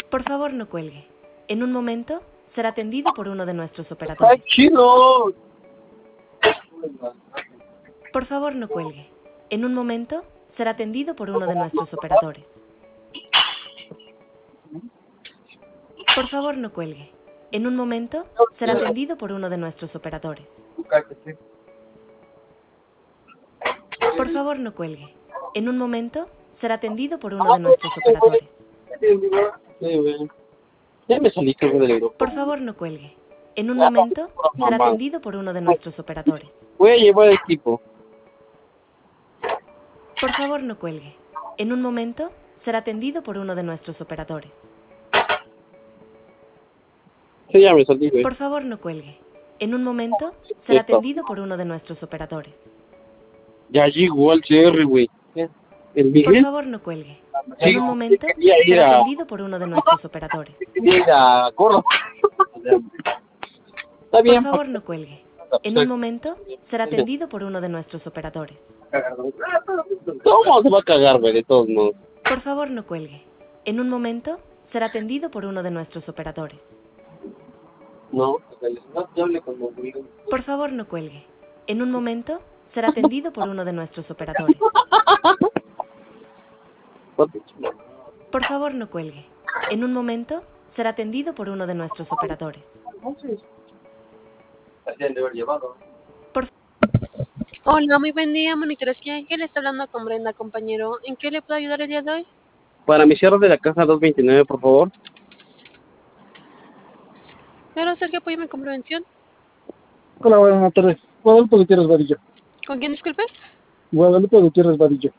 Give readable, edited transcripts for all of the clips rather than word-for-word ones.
Por favor, no cuelgue. En un momento será atendido por uno de nuestros ¡Está operadores. chido! Por favor, no cuelgue. En un momento será atendido por uno de nuestros operadores. Por favor, no cuelgue. En un momento será atendido por uno de nuestros operadores. Por favor, no cuelgue. En un momento será atendido por uno de nuestros operadores. Ya me salí, creo, del aeropuerto. Por favor, no cuelgue. En un momento será atendido por uno de nuestros operadores. Voy a llevar el equipo. Por favor, no cuelgue. En un momento será atendido por uno de nuestros operadores. Sí, ya me salí, güey. Por favor, no cuelgue. En un momento será atendido por uno de nuestros operadores. Ya llegó al CR, güey. ¿El Por Miguel? favor, no cuelgue. Sí, En un momento quería ir será a... atendido por uno de nuestros operadores. Mira, corro. Está Por bien. favor, no cuelgue. En un momento será atendido por uno de nuestros operadores. ¿Cómo se va a cagar, güey? De todos modos. Por favor, no cuelgue. En un momento será atendido por uno de nuestros operadores. No, no te hable como Miguel. Por favor, no cuelgue. En un momento será atendido por uno de nuestros operadores. Por favor, no cuelgue. En un momento será atendido por uno de nuestros operadores. Por Hola, muy buen día, monitorería Ángel. Está hablando con Brenda, compañero. ¿En qué le puedo ayudar el día de hoy? Para mi cierre de la caja 229, por favor. Claro, Sergio, apóyame con prevención. Hola, buenas tardes. Guadalupe Gutiérrez Vadillo. ¿Con quién, disculpe? Guadalupe Gutiérrez Vadillo.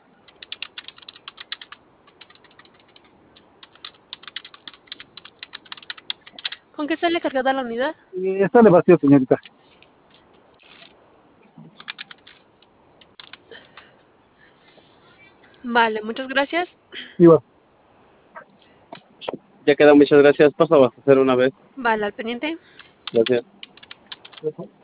¿Con qué sale cargada la unidad? Está de vacío, señorita. Vale, muchas gracias. Igual. Ya queda, muchas gracias. Paso a hacer una vez. Vale, al pendiente. Gracias.